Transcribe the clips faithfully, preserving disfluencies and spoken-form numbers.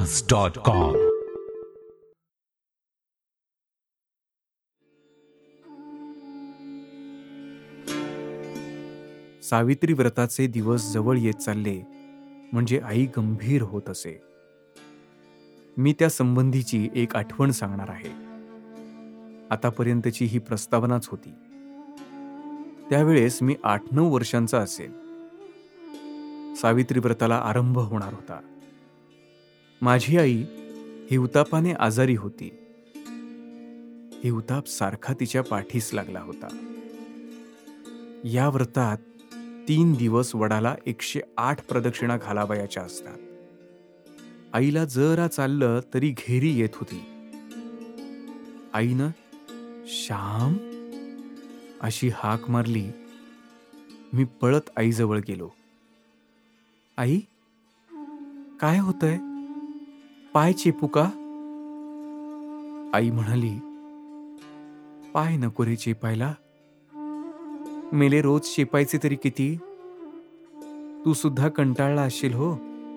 आवाज dot com. Savitri व्रताचे दिवस जवळ येत चालले म्हणजे आई गंभीर होत असे. मी त्या संबंधीची एक आठवण सांगणार आहे. आतापर्यंतची ही प्रस्तावनाच होती. त्यावेळेस मी आठ नऊ वर्षांचा असेल. सावित्री व्रताला आरंभ होणार होता. माझी आई हिवतापाने आजारी होती. हिवताप सारखा तिच्या पाठीस लागला होता. या व्रतात तीन दिवस वडाला एकशे आठ प्रदक्षिणा घालावयाच्या असतात. आईला जरा चाललं तरी घेरी येत होती. आईनं श्याम अशी हाक मारली. मी पळत आईजवळ गेलो. आई, काय होतंय? पाय चेपू का? आई म्हणाली, पाय नको रे चेपायला. मेले रोज चेपायचे तरी किती? तू सुद्धा कंटाळला असशील हो.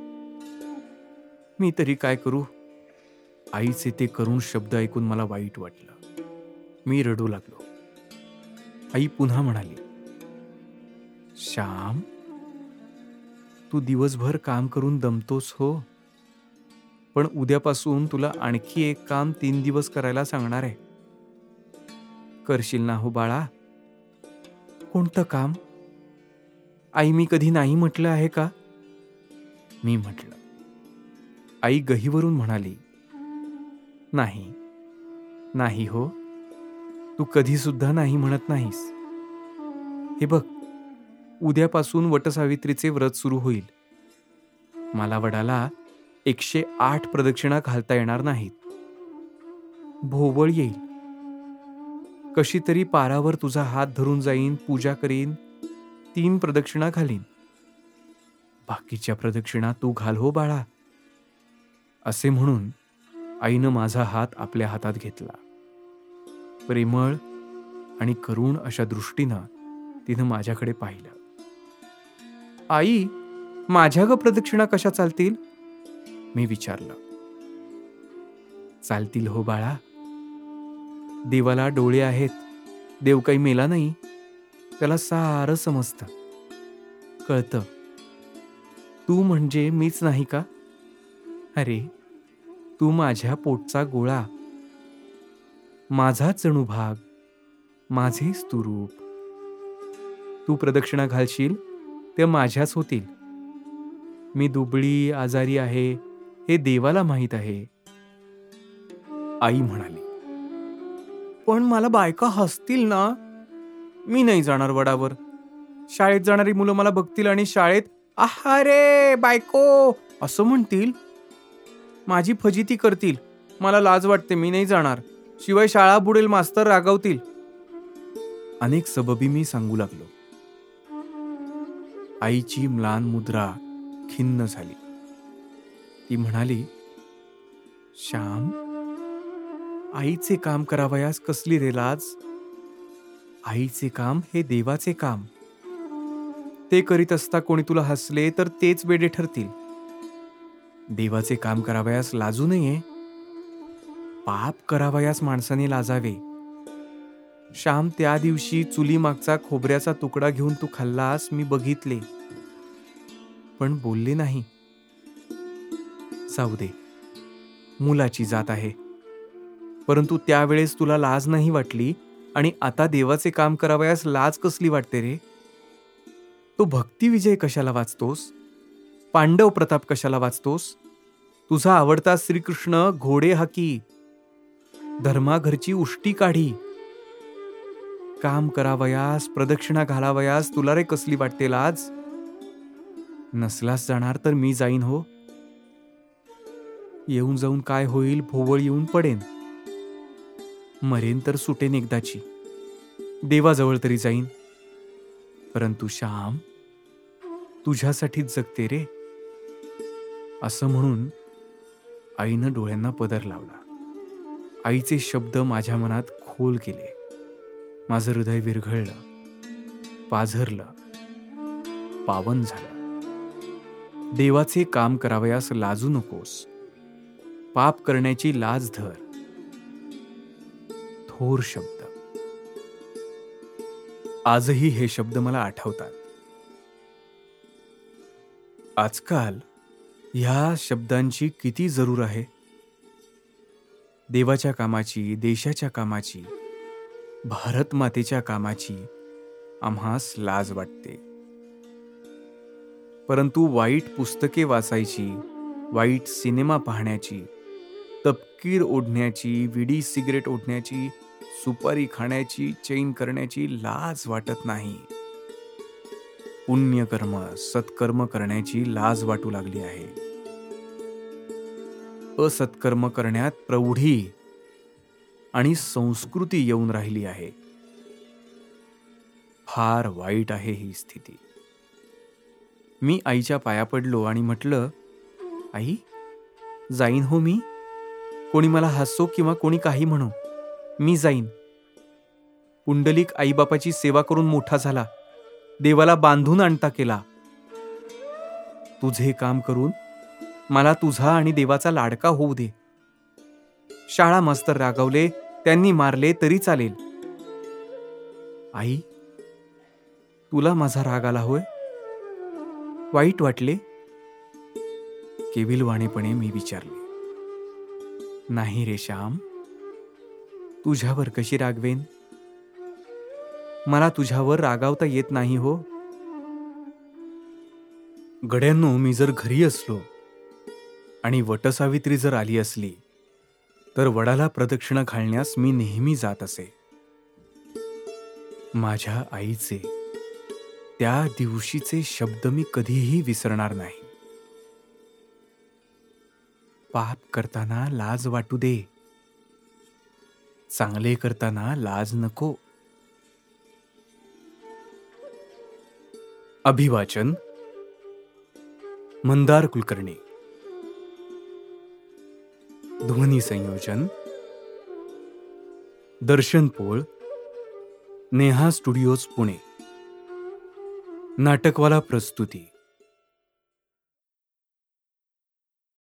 मी तरी काय करू? आईचे ते करुण शब्द ऐकून मला वाईट वाटलं. मी रडू लागलो. आई पुन्हा म्हणाली, श्याम, तू दिवसभर काम करून दमतोस हो, पण उद्यापासून तुला आणखी एक काम तीन दिवस करायला सांगणार आहे. करशील ना हो बाळा? कोणतं काम? आई, मी कधी नाही म्हटलं आहे का? मी म्हटलं. आई गहीवरून म्हणाली, नाही नाही हो, तू कधी सुद्धा नाही म्हणत नाहीस. हे बघ, उद्यापासून वटसावित्रीचे व्रत सुरू होईल. मला वडाला एकशे आठ प्रदक्षिणा घालता येणार नाहीत. भोवळ येईल. कशी तरी पारावर तुझा हात धरून जाईन, पूजा करीन, तीन प्रदक्षिणा घालीन. बाकीच्या प्रदक्षिणा तू घाल हो बाळा. असे म्हणून आईनं माझा हात आपल्या हातात घेतला. प्रेमळ आणि करुण अशा दृष्टीनं तिनं माझ्याकडे पाहिलं. आई, माझ्या ग प्रदक्षिणा कशा चालतील? मी विचारलं. चालतील हो बाळा. देवाला डोळे आहेत. देव काही मेला नाही. त्याला सारं समजतं, कळतं. तू म्हणजे मीच नाही का? अरे, तू माझ्या पोटचा गोळा, माझाच जणू भाग, माझेच तू रूप. तू प्रदक्षिणा घालशील ते माझ्याच होतील. मी दुबळी आजारी आहे हे देवाला माहीत आहे. आई म्हणाली, पण मला बायका हसतील ना. मी नाही जाणार वडावर. शाळेत जाणारी मुलं मला बघतील आणि शाळेत आहारे बायको असं म्हणतील. माझी फजिती करतील. मला लाज वाटते. मी नाही जाणार. शिवाय शाळा बुडेल, मास्तर रागावतील. अनेक सबबी मी सांगू लागलो. आईची म्लान मुद्रा खिन्न झाली. ती म्हणाली, श्याम, आईचे काम करावयास कसली रे लाज? आईचे काम हे देवाचे काम. ते करीत असता कोणी तुला हसले तर तेच वेडे ठरतील. देवाचे काम करावयास लाजू नये. पाप करावयास माणसाने लाजावे. श्याम, त्या दिवशी चुली मागचा खोबऱ्याचा तुकडा घेऊन तू खाल्लास, मी बघितले, पण बोलले नाही. जाऊ दे, मुलाची जात आहे. परंतु त्यावेळेस तुला लाज नाही वाटली आणि आता देवाचे काम करावयास लाज कसली वाटते रे? तो भक्ती विजय कशाला वाचतोस? पांडव प्रताप कशाला वाचतोस? तुझा आवडता श्रीकृष्ण घोडे हाकी, धर्माघरची उष्टी काढी. काम करावयास, प्रदक्षिणा घालावयास तुला रे कसली वाटते लाज? नसलास जाणार तर मी जाईन हो. येऊन जाऊन काय होईल? भोवळ येऊन पडेन. मरेन तर सुटेन एकदाची. देवाजवळ तरी जाईन. परंतु श्याम, तुझ्यासाठीच जगते रे. असं म्हणून आईनं डोळ्यांना पदर लावला. आईचे शब्द माझ्या मनात खोल केले. माझं हृदय विरघळलं, पाझरलं, पावन झालं. देवाचे काम करावयास लाजू नकोस. पाप करण्याची लाज धर. थोर शब्द. आजही हे शब्द मला आठवतात. आजकाल ह्या शब्दांची किती जरूर आहे. देवाच्या कामाची, देशाच्या कामाची, भारत मातेच्या कामाची आम्हास लाज वाटते. परंतु वाईट पुस्तके वाचायची, वाईट सिनेमा पाहण्याची, तपकीर ओढण्याची, विडी सिगरेट ओढण्याची, सुपारी खाण्याची, चैन करण्याची लाज वाटत नाही. पुण्यकर्म, सत्कर्म करण्याची लाज वाटू लागली आहे. असत्कर्म करण्यात प्रौढी आणि संस्कृती येऊन राहिली आहे. फार वाईट आहे ही स्थिती. मी आईच्या पाया पडलो आणि म्हटलं, आई, जाईन हो मी. कोणी मला हसो किंवा कोणी काही म्हणो, मी जाईन. पुंडलिक आईबापाची सेवा करून मोठा झाला, देवाला बांधून आणता केला. तुझे काम करून मला तुझा आणि देवाचा लाडका होऊ दे. शाळा मास्तर रागावले, त्यांनी मारले तरी चालेल. आई, तुला माझा राग आला होय? वाईट वाटले? केविलवाणेपणे मी विचारले. नाही रे श्याम, तुझ्यावर कशी रागवेन? मला तुझ्यावर रागावता येत नाही हो. गड्यांनो, मी जर घरी असलो आणि वटसावित्री जर आली असली तर वडाला प्रदक्षिणा घालण्यास मी नेहमी जात असे. माझ्या आईचे त्या दिवशीचे शब्द मी कधीही विसरणार नाही. पाप करताना लाज वाटू दे, चांगले करताना लाज नको. अभिवाचन मंदार कुलकर्णी. ध्वनी संयोजन दर्शन पोळ, नेहा स्टुडिओज पुणे. नाटकवाला प्रस्तुती